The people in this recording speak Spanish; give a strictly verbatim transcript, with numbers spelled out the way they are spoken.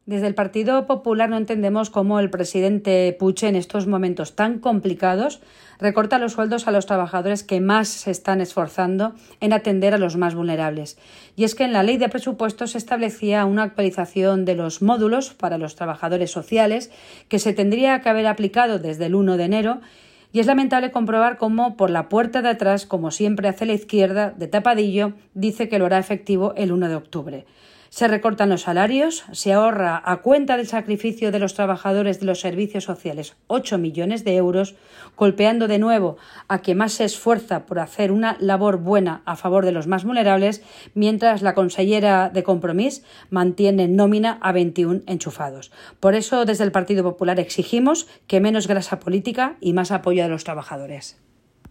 Desde el Partido Popular no entendemos cómo el presidente Puig, en estos momentos tan complicados, recorta los sueldos a los trabajadores que más se están esforzando en atender a los más vulnerables. Y es que en la Ley de Presupuestos se establecía una actualización de los módulos para los trabajadores sociales que se tendría que haber aplicado desde el uno de enero. Y es lamentable comprobar cómo, por la puerta de atrás, como siempre hace la izquierda, de tapadillo, dice que lo hará efectivo el uno de octubre. Se recortan los salarios, se ahorra a cuenta del sacrificio de los trabajadores de los servicios sociales ocho millones de euros, golpeando de nuevo a quien más se esfuerza por hacer una labor buena a favor de los más vulnerables, mientras la consellera de Compromís mantiene en nómina a veintiún enchufados. Por eso, desde el Partido Popular exigimos que menos grasa política y más apoyo a los trabajadores.